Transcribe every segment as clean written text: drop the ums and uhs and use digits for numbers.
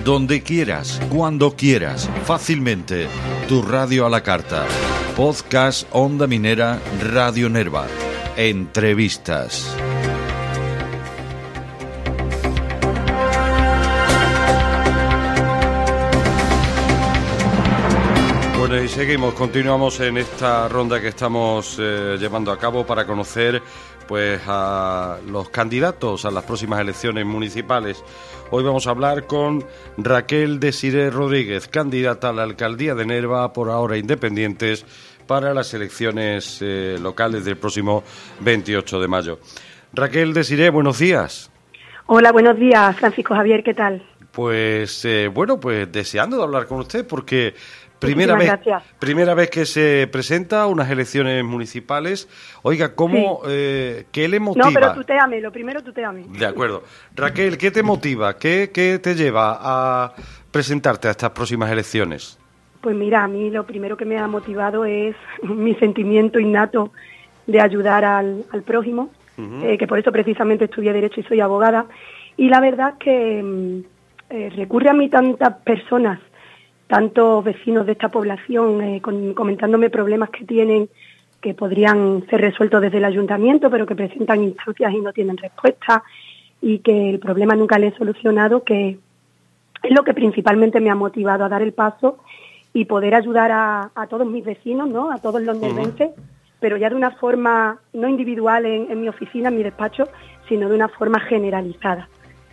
donde quieras, cuando quieras, fácilmente. Tu radio a la carta. Podcast Onda Minera Radio Nerva. Entrevistas. Bueno, y continuamos en esta ronda que estamos llevando a cabo para conocer pues a los candidatos a las próximas elecciones municipales. Hoy vamos a hablar con Raquel Desiré Rodríguez, candidata a la alcaldía de Nerva, por ahora Independientes, para las elecciones locales del próximo 28 de mayo. Raquel Desiré, buenos días. Hola, buenos días, Francisco Javier, ¿qué tal? Pues deseando de hablar con usted porque primera vez que se presenta unas elecciones municipales. Oiga, ¿qué le motiva? No, pero tutéame, lo primero tutéame. De acuerdo. Raquel, ¿qué te motiva? ¿Qué te lleva a presentarte a estas próximas elecciones? Pues mira, a mí lo primero que me ha motivado es mi sentimiento innato de ayudar al prójimo, que por eso precisamente estudié Derecho y soy abogada. Y la verdad que recurre a mí tantas personas, tantos vecinos de esta población comentándome problemas que tienen que podrían ser resueltos desde el ayuntamiento, pero que presentan instancias y no tienen respuesta, y que el problema nunca le he solucionado, que es lo que principalmente me ha motivado a dar el paso y poder ayudar a todos mis vecinos, ¿no? A todos los nervenses, pero ya de una forma no individual en mi oficina, en mi despacho, sino de una forma generalizada.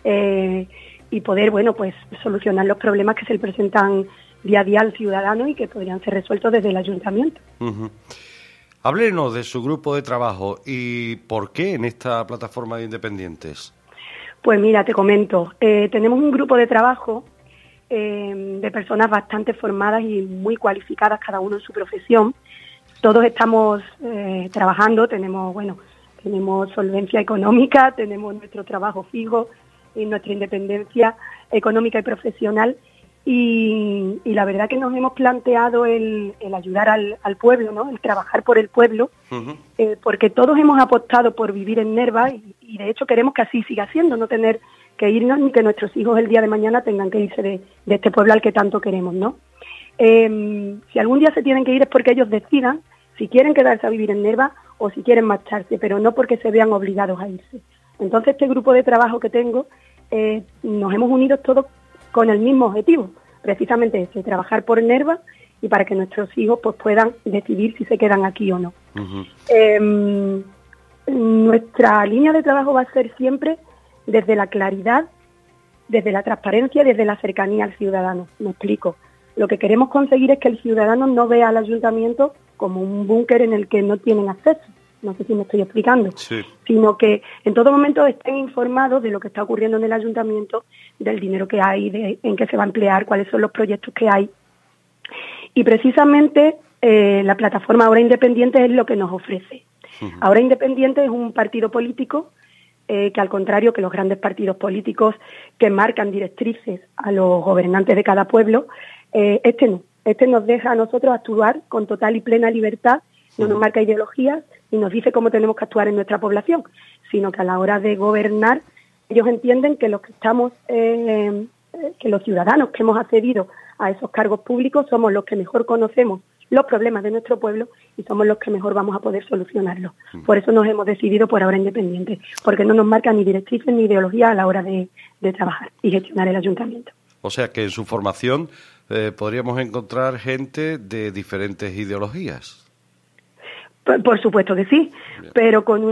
Y poder, pues solucionar los problemas que se le presentan día a día al ciudadano y que podrían ser resueltos desde el ayuntamiento. Háblenos de su grupo de trabajo y por qué en esta plataforma de Independientes. Pues mira, te comento, tenemos un grupo de trabajo de personas bastante formadas y muy cualificadas, cada uno en su profesión. Todos estamos trabajando, tenemos solvencia económica, tenemos nuestro trabajo fijo y nuestra independencia económica y profesional, y la verdad que nos hemos planteado el ayudar al pueblo, ¿no? El trabajar por el pueblo, porque todos hemos apostado por vivir en Nerva y de hecho queremos que así siga siendo, no tener que irnos ni que nuestros hijos el día de mañana tengan que irse de este pueblo al que tanto queremos, ¿no? Si algún día se tienen que ir es porque ellos decidan si quieren quedarse a vivir en Nerva o si quieren marcharse, pero no porque se vean obligados a irse. Entonces este grupo de trabajo que tengo, nos hemos unido todos con el mismo objetivo, precisamente ese, trabajar por Nerva y para que nuestros hijos pues puedan decidir si se quedan aquí o no. Nuestra línea de trabajo va a ser siempre desde la claridad, desde la transparencia, desde la cercanía al ciudadano. Me explico. Lo que queremos conseguir es que el ciudadano no vea al ayuntamiento como un búnker en el que no tienen acceso. No sé si me estoy explicando, sí. Sino que en todo momento estén informados de lo que está ocurriendo en el ayuntamiento, del dinero que hay, en qué se va a emplear, cuáles son los proyectos que hay. Y precisamente la plataforma Ahora Independiente es lo que nos ofrece. Ahora Independiente es un partido político que, al contrario que los grandes partidos políticos que marcan directrices a los gobernantes de cada pueblo, este no. Este nos deja a nosotros actuar con total y plena libertad, no nos marca ideologías y nos dice cómo tenemos que actuar en nuestra población, sino que a la hora de gobernar ellos entienden que los que estamos, que los ciudadanos que hemos accedido a esos cargos públicos somos los que mejor conocemos los problemas de nuestro pueblo y somos los que mejor vamos a poder solucionarlos. Por eso nos hemos decidido por Ahora Independiente, porque no nos marca ni directrices ni ideología a la hora de trabajar y gestionar el ayuntamiento. O sea que en su formación podríamos encontrar gente de diferentes ideologías. Por supuesto que sí, pero con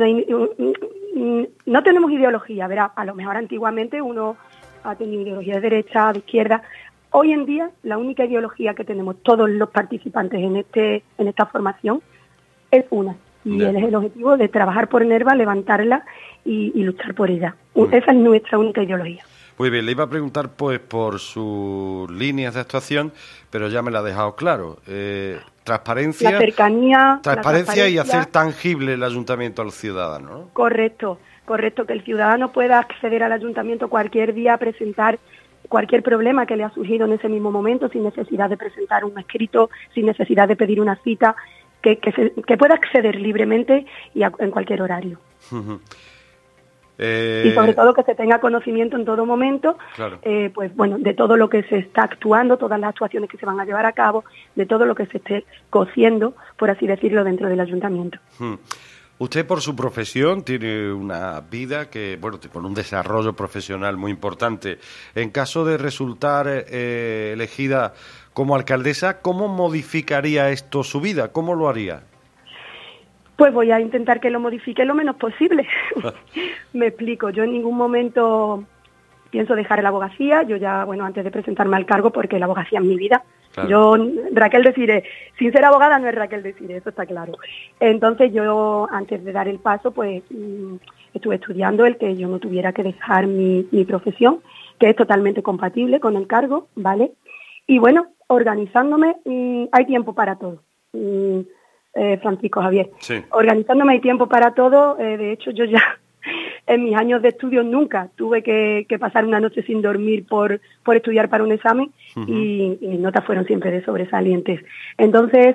no tenemos ideología, verá, a lo mejor antiguamente uno ha tenido ideología de derecha, de izquierda. Hoy en día la única ideología que tenemos todos los participantes en esta formación es una, y es el objetivo de trabajar por Nerva, levantarla y luchar por ella. Esa es nuestra única ideología. Muy bien, le iba a preguntar pues por sus líneas de actuación, pero ya me la ha dejado claro. Transparencia, la cercanía, transparencia y hacer tangible el ayuntamiento al ciudadano, ¿no? Correcto, que el ciudadano pueda acceder al ayuntamiento cualquier día a presentar cualquier problema que le ha surgido en ese mismo momento, sin necesidad de presentar un escrito, sin necesidad de pedir una cita, que pueda acceder libremente y en cualquier horario. Y sobre todo que se tenga conocimiento en todo momento, claro. pues bueno, de todo lo que se está actuando, todas las actuaciones que se van a llevar a cabo, de todo lo que se esté cociendo, por así decirlo, dentro del ayuntamiento. Usted, por su profesión, tiene una vida que, bueno, con un desarrollo profesional muy importante. En caso de resultar elegida como alcaldesa, ¿cómo modificaría esto su vida? ¿Cómo lo haría? Pues voy a intentar que lo modifique lo menos posible. Me explico, yo en ningún momento pienso dejar la abogacía. Yo ya, bueno, antes de presentarme al cargo, porque la abogacía es mi vida. Claro. Yo, Raquel Desiré, sin ser abogada no es Raquel Desiré, eso está claro. Entonces yo, antes de dar el paso, pues estuve estudiando el que yo no tuviera que dejar mi profesión, que es totalmente compatible con el cargo, ¿vale? Y bueno, organizándome, hay tiempo para todo. Francisco Javier. Sí. Organizándome hay tiempo para todo. De hecho, yo ya en mis años de estudio nunca tuve que pasar una noche sin dormir por estudiar para un examen. Y mis notas fueron siempre de sobresalientes. Entonces,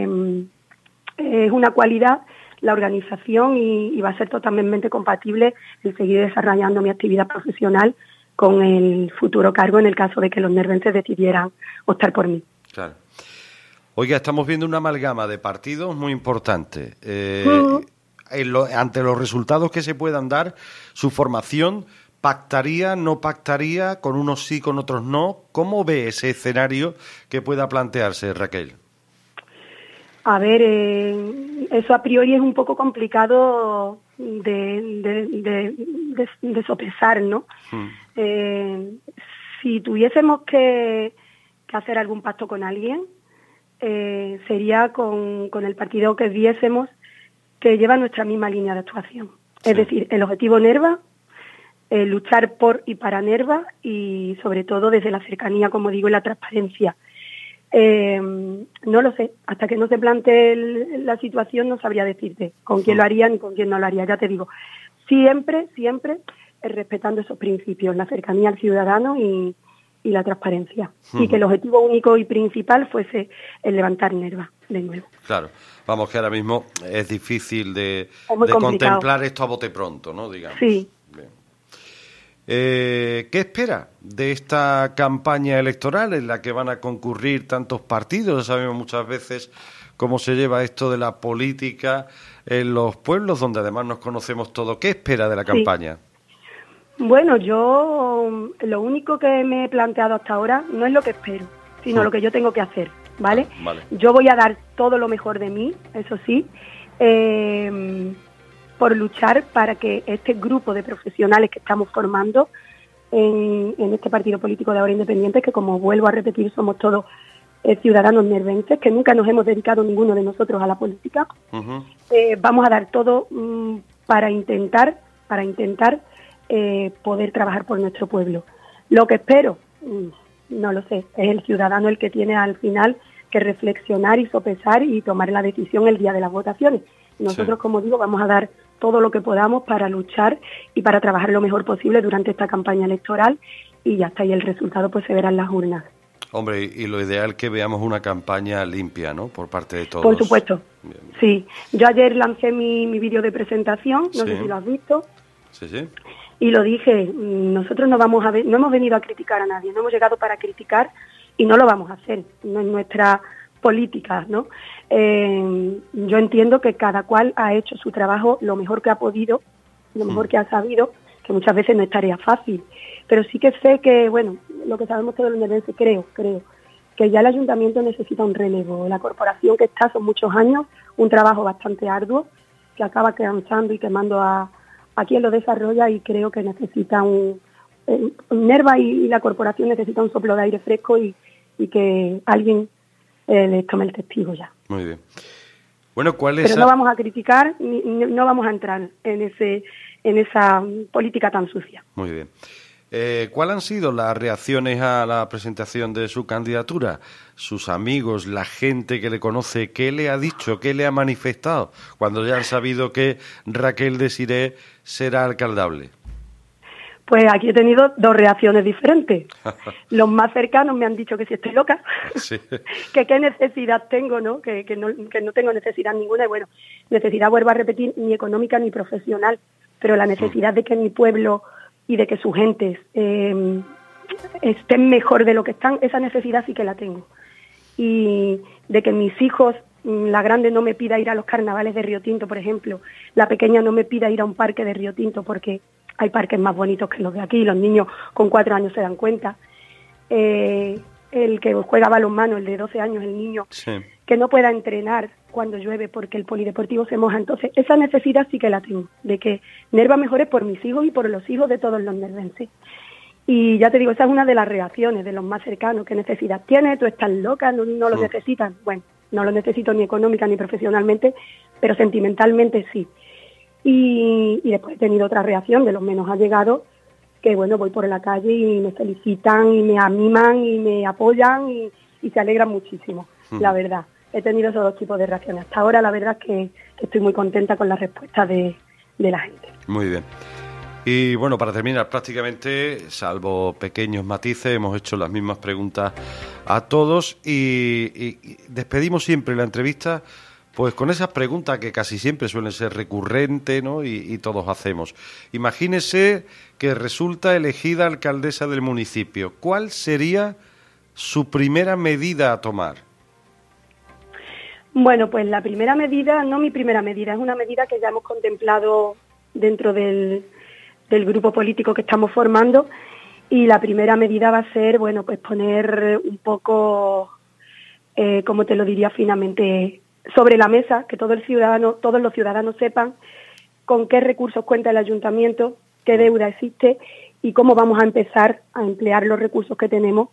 es una cualidad la organización y va a ser totalmente compatible el seguir desarrollando mi actividad profesional con el futuro cargo en el caso de que los nervenses decidieran optar por mí. Claro. Oiga, estamos viendo una amalgama de partidos muy importante. Ante los resultados que se puedan dar, su formación pactaría, no pactaría, con unos sí, con otros no. ¿Cómo ve ese escenario que pueda plantearse, Raquel? A ver, eso a priori es un poco complicado de sopesar, ¿no? Si tuviésemos que hacer algún pacto con alguien, sería con el partido que viésemos que lleva nuestra misma línea de actuación. Sí. Es decir, el objetivo Nerva, luchar por y para Nerva y sobre todo desde la cercanía, como digo, y la transparencia. No lo sé, hasta que no se plantee la situación no sabría decirte con quién lo haría ni con quién no lo haría. Ya te digo, siempre respetando esos principios, la cercanía al ciudadano y la transparencia. Y que el objetivo único y principal fuese el levantar Nerva de nuevo. Claro, vamos, que ahora mismo es difícil de contemplar esto a bote pronto, ¿no? Digamos. Sí. Bien. ¿Qué espera de esta campaña electoral en la que van a concurrir tantos partidos? Sabemos muchas veces cómo se lleva esto de la política en los pueblos, donde además nos conocemos todos. ¿Qué espera de la campaña? Bueno, yo lo único que me he planteado hasta ahora no es lo que espero, sino lo que yo tengo que hacer, ¿vale? Vale. Yo voy a dar todo lo mejor de mí, eso sí, por luchar para que este grupo de profesionales que estamos formando en este partido político de Ahora Independientes, que como vuelvo a repetir, somos todos ciudadanos nervenses, que nunca nos hemos dedicado ninguno de nosotros a la política, vamos a dar todo para intentar poder trabajar por nuestro pueblo. Lo que espero, no lo sé, es el ciudadano el que tiene al final que reflexionar y sopesar y tomar la decisión el día de las votaciones. Nosotros, como digo, vamos a dar todo lo que podamos para luchar y para trabajar lo mejor posible durante esta campaña electoral y ya está, y el resultado pues se verá en las urnas. Hombre, y lo ideal es que veamos una campaña limpia, ¿no?, por parte de todos. Por supuesto, bien. Sí. Yo ayer lancé mi vídeo de presentación, no sé si lo has visto. Sí. Y lo dije, nosotros no hemos venido a criticar a nadie, no hemos llegado para criticar y no lo vamos a hacer, no es nuestra política, ¿no? Yo entiendo que cada cual ha hecho su trabajo lo mejor que ha podido, lo mejor que ha sabido, que muchas veces no es tarea fácil, pero sí que sé que, bueno, lo que sabemos todos los nervenses, creo que ya el ayuntamiento necesita un relevo. La corporación que está son muchos años, un trabajo bastante arduo, que acaba cansando y quemando a quien lo desarrolla, y creo que necesita Nerva y la corporación necesita un soplo de aire fresco y que alguien les tome el testigo ya. Muy bien. Bueno, ¿cuál es? Pero no vamos a criticar, no vamos a entrar en esa política tan sucia. Muy bien. ¿Cuáles han sido las reacciones a la presentación de su candidatura? Sus amigos, la gente que le conoce, ¿qué le ha dicho, qué le ha manifestado cuando ya han sabido que Raquel Desiré será alcaldable? Pues aquí he tenido dos reacciones diferentes. Los más cercanos me han dicho que si estoy loca, sí. que qué necesidad tengo, ¿no? Que no tengo necesidad ninguna. Y bueno, necesidad, vuelvo a repetir, ni económica ni profesional, pero la necesidad de que mi pueblo y de que sus gentes estén mejor de lo que están, esa necesidad sí que la tengo. Y de que mis hijos, la grande no me pida ir a los carnavales de Río Tinto, por ejemplo, la pequeña no me pida ir a un parque de Río Tinto porque hay parques más bonitos que los de aquí, los niños con 4 años se dan cuenta. El que juega balonmano, el de 12 años, el niño, sí. que no pueda entrenar cuando llueve porque el polideportivo se moja. Entonces, esa necesidad sí que la tengo, de que Nerva mejore por mis hijos y por los hijos de todos los nervenses. Y ya te digo, esa es una de las reacciones de los más cercanos. ¿Qué necesidad tienes? ¿Tú estás loca? ¿No lo necesitas? Bueno, no lo necesito ni económica ni profesionalmente, pero sentimentalmente sí. Y después he tenido otra reacción de los menos allegados, que bueno, voy por la calle y me felicitan y me animan y me apoyan y se alegran muchísimo, la verdad. He tenido esos dos tipos de reacciones. Hasta ahora la verdad es que estoy muy contenta con la respuesta de la gente. Muy bien. Y bueno, para terminar, prácticamente, salvo pequeños matices, hemos hecho las mismas preguntas a todos y despedimos siempre la entrevista pues con esas preguntas que casi siempre suelen ser recurrentes, ¿no? Y todos hacemos. Imagínese que resulta elegida alcaldesa del municipio. ¿Cuál sería su primera medida a tomar? Bueno, pues la primera medida, no mi primera medida, es una medida que ya hemos contemplado dentro del grupo político que estamos formando, y la primera medida va a ser, bueno, pues poner un poco, como te lo diría finamente, sobre la mesa, que todos los ciudadanos sepan con qué recursos cuenta el ayuntamiento, qué deuda existe y cómo vamos a empezar a emplear los recursos que tenemos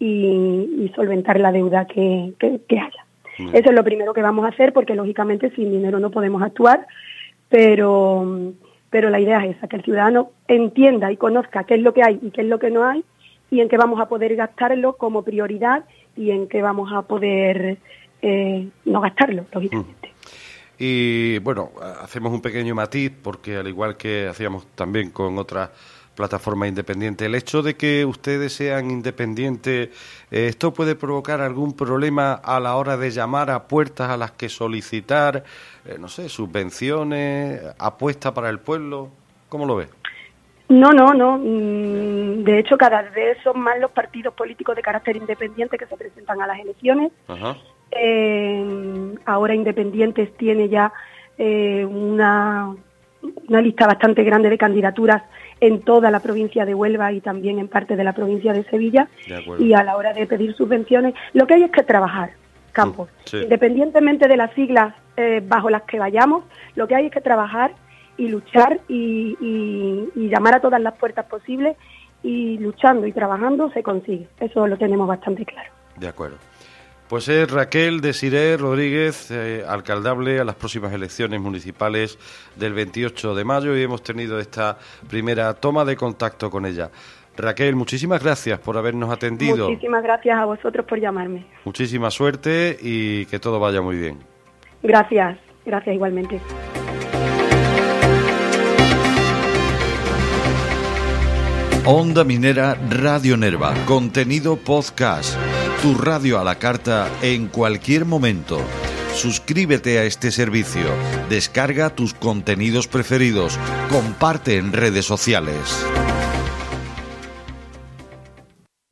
y solventar la deuda que haya. Eso es lo primero que vamos a hacer, porque lógicamente sin dinero no podemos actuar, pero la idea es esa, que el ciudadano entienda y conozca qué es lo que hay y qué es lo que no hay, y en qué vamos a poder gastarlo como prioridad y en qué vamos a poder no gastarlo, lógicamente. Y bueno, hacemos un pequeño matiz, porque al igual que hacíamos también con otras plataformas independientes, el hecho de que ustedes sean independientes, ¿esto puede provocar algún problema a la hora de llamar a puertas a las que solicitar, no sé, subvenciones, apuestas para el pueblo? ¿Cómo lo ves? No. De hecho, cada vez son más los partidos políticos de carácter independiente que se presentan a las elecciones. Ajá. Ahora Independientes tiene ya una lista bastante grande de candidaturas en toda la provincia de Huelva y también en parte de la provincia de Sevilla. Y a la hora de pedir subvenciones, lo que hay es que trabajar, Campos. Sí. Independientemente de las siglas bajo las que vayamos, lo que hay es que trabajar y luchar y llamar a todas las puertas posibles, y luchando y trabajando se consigue. Eso lo tenemos bastante claro. De acuerdo. Pues es Raquel Desiré Rodríguez, alcaldable a las próximas elecciones municipales del 28 de mayo, y hemos tenido esta primera toma de contacto con ella. Raquel, muchísimas gracias por habernos atendido. Muchísimas gracias a vosotros por llamarme. Muchísima suerte y que todo vaya muy bien. Gracias igualmente. Onda Minera Radio Nerva, contenido podcast. Tu radio a la carta en cualquier momento. Suscríbete a este servicio, descarga tus contenidos preferidos, comparte en redes sociales.